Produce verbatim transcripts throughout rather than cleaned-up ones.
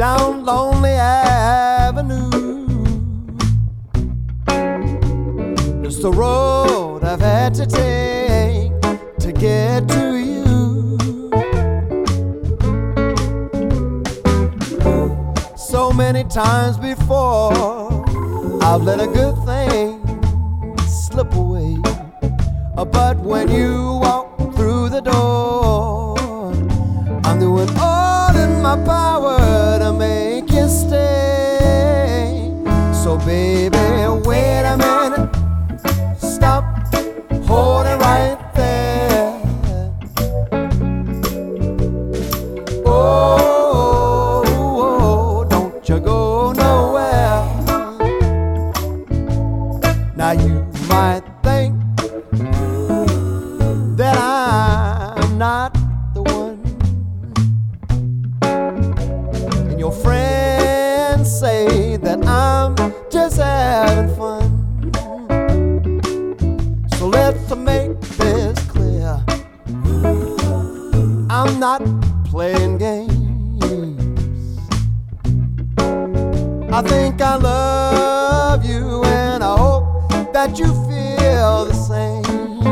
down Lonely Avenue. It's the road I've had to take to get to you. So many times before I've let a good thing slip away, but when you walk through the door, I'm doing all in my power to make you stay. So baby, wait a minute, stop, hold it right there. Oh, oh, don't you go nowhere. Now you might think that I'm not the one, and your friends say that I'm just having fun. So let's make this clear, I'm not playing games. I think I love you, and I hope that you feel the same.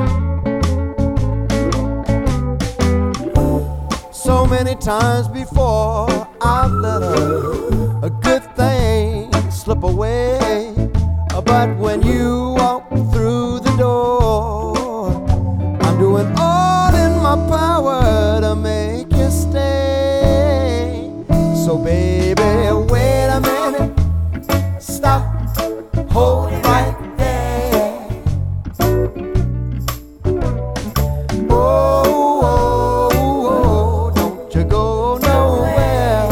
So many times before I've let a, a good thing slip away, but when you walk through the door, I'm doing all in my power to make you stay. So baby, wait a minute, stop, hold it right there. Oh, oh, oh, don't you go nowhere.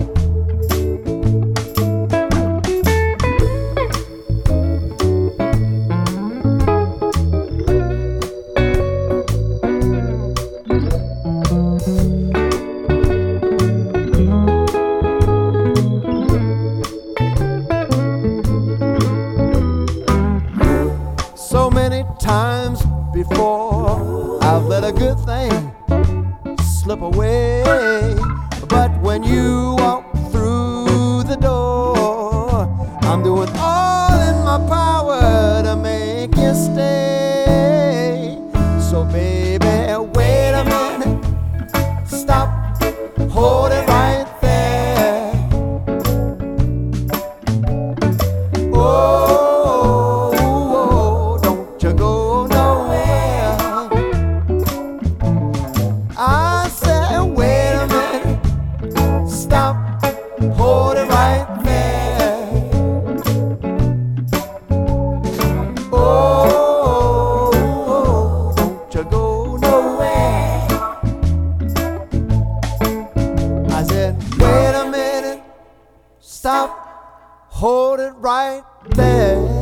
So many times before I've let a good thing slip away, but when you walk through the door, I'm doing all in my power to make you stay. So baby, wait a minute, stop, hold it right there. Oh, oh, don't you go nowhere. I said, wait a minute, stop, hold it right there. Oh, oh, don't you go nowhere. I said, wait a minute, stop, hold it right there.